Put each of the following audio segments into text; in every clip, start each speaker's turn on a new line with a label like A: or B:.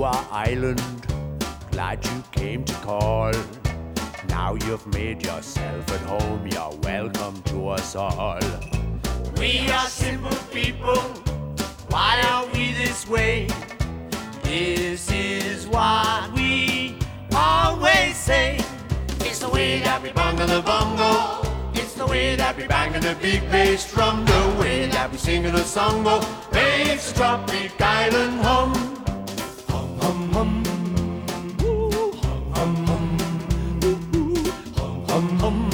A: to our island. Glad you came to call. Now you've made yourself at home. You're welcome to us all. We are simple people. Why are we this way? This is what we always say. It's the way that we bungle the bongo. It's the way that we bang the big bass drum. The way that we sing a song makes the tropic island hum. Hum, hum, hum. Hum, hum. Hum, hum.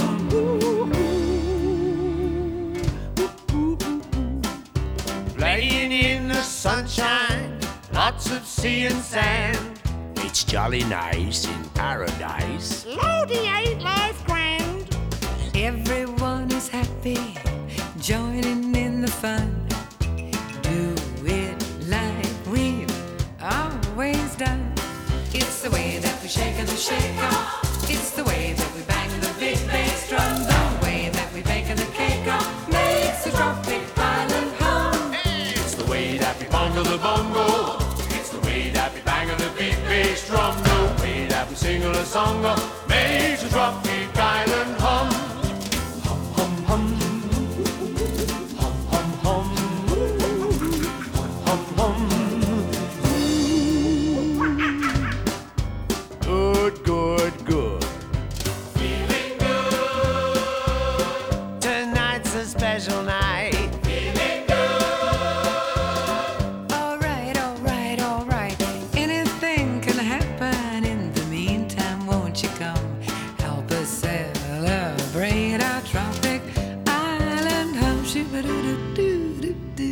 A: Playing in the sunshine, lots of sea and sand. It's jolly nice in paradise.
B: Lordy, ain't life grand?
C: Everyone is happy, joining in the fun. Do it like we've always done. It's the way that we shake the shaker. It's the way that we bang the big bass drum. The way that we bake the cake makes the tropic island hum.
A: It's the way that we bungle the bongo. It's the way that we bang the big bass drum. The way that we sing a song makes the tropic island hum. Hum, hum, hum. Hum, hum, hum. Hum, hum, hum. Good, good, good. Feeling good. Tonight's a special night. Feeling good.
C: All right, all right, all right. Anything can happen. In the meantime, won't you come help us celebrate our tropic island home? Shoo-ba-doo-doo-doo-doo-doo.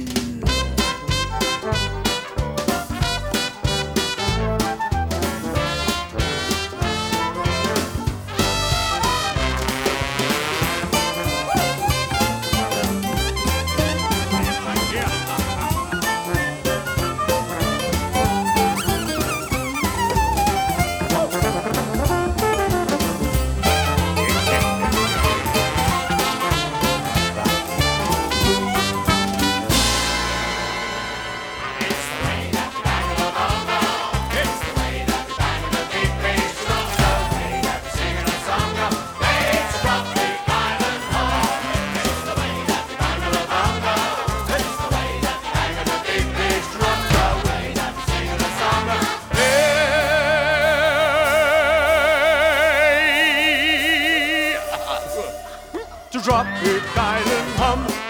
A: Tropic island hum.